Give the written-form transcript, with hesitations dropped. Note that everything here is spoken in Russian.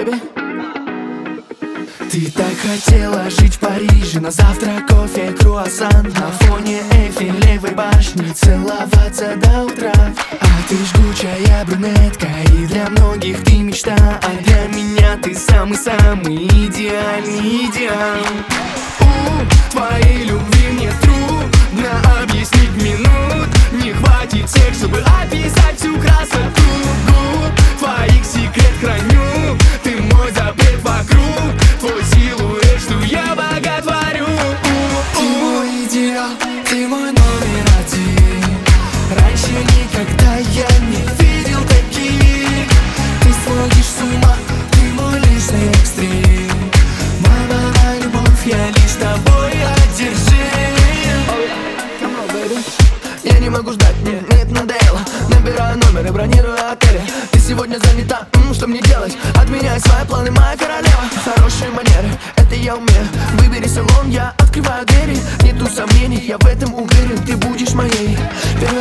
baby. Ты так хотела жить в Париже, на завтрак кофе, круассан, на фоне Эйфелевой башни целоваться до утра. А ты жгучая брюнетка, и для многих ты мечта, а для меня ты самый-самый идеальный идеал. Твоей любви мне трудно объяснить минут, не хватит всех, чтобы описать всю красоту губ. Твоих секрет храню, ты мой запрет вокруг, твой силуэт, что я боготворю. Ты мой идеал, ты мой номер один. Раньше никогда я не видел таких. Ты сводишь с ума, ты мой личный экстрим. Моя любовь, я лишь тобой одержим. Я не могу ждать, мне это надоело. Набираю номер и бронирую отели. Ты сегодня занята, что мне делать? Отменяй свои планы, моя королева. Хорошие манеры, это я умею. Выбери салон, я открываю двери. Нету сомнений, я в этом уверен. Ты будешь моей первой